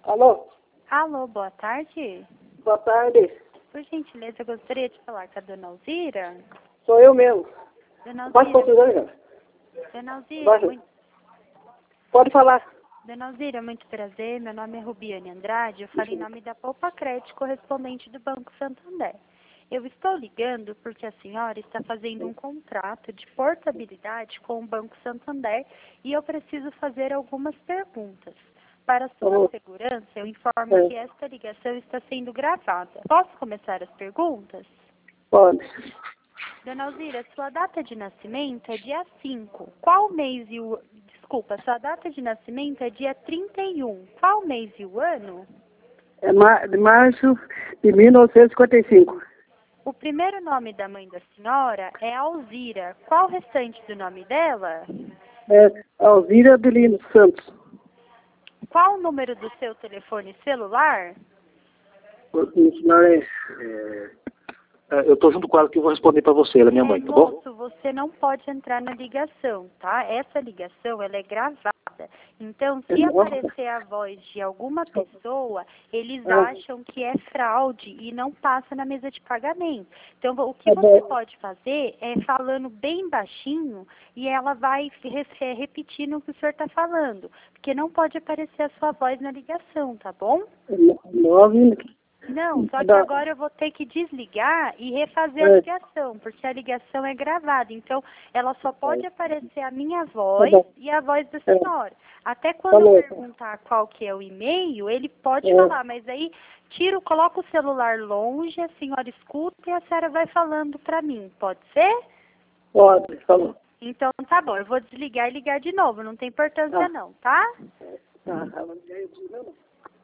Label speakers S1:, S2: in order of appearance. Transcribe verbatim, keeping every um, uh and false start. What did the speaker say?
S1: Alô?
S2: Alô, boa tarde.
S1: Boa tarde.
S2: Por gentileza, eu gostaria de falar com a dona Alzira.
S1: Sou eu mesmo.
S2: Dona
S1: Pode
S2: Alzira,
S1: continuar,
S2: dona Alzira,
S1: Pode.
S2: muito,
S1: Pode falar.
S2: dona Alzira, muito prazer. Meu nome é Rubiane Andrade. Eu falo em nome da Poupa Crédito, correspondente do Banco Santander. Eu estou ligando porque a senhora está fazendo um contrato de portabilidade com o Banco Santander e eu preciso fazer algumas perguntas. Para sua
S1: Alô?
S2: segurança, eu informo
S1: É.
S2: que esta ligação está sendo gravada. Posso começar as perguntas?
S1: Pode.
S2: Dona Alzira, sua data de nascimento é dia cinco. Qual mês e o... Desculpa, sua data de nascimento é dia trinta e um. Qual mês e o ano?
S1: É mar... de março de mil novecentos e cinquenta e cinco.
S2: O primeiro nome da mãe da senhora é Alzira. Qual o restante do nome dela?
S1: É Alzira Adelino Santos.
S2: Qual o número do seu telefone celular?
S1: O senhor é...
S3: É, eu estou junto com ela que eu vou responder para você, ela é minha mãe,
S2: É,
S3: tá bom?
S2: moço, você não pode entrar na ligação, tá? Essa ligação, ela é gravada. Então, se
S1: Nossa.
S2: aparecer a voz de alguma pessoa, eles
S1: Ah.
S2: acham que é fraude e não passa na mesa de pagamento. Então, o que
S1: Tá
S2: você
S1: bom.
S2: pode fazer é falando bem baixinho e ela vai re- é, repetindo o que o senhor está falando, porque não pode aparecer a sua voz na ligação, tá bom?
S1: Nove...
S2: Não, só que
S1: Da-
S2: agora eu vou ter que desligar e refazer a
S1: É.
S2: ligação, porque a ligação é gravada. Então, ela só pode aparecer a minha voz
S1: bom.
S2: e a voz da
S1: É.
S2: senhora. Até quando
S1: Falou.
S2: eu perguntar qual que é o e-mail, ele pode
S1: É.
S2: falar, mas aí tiro, coloca o celular longe, a senhora escuta e a senhora vai falando pra mim. Pode ser?
S1: Pode. Falou.
S2: Então, tá bom, eu vou desligar e ligar de novo, não tem importância
S1: Ah.
S2: não, tá?
S1: Tá.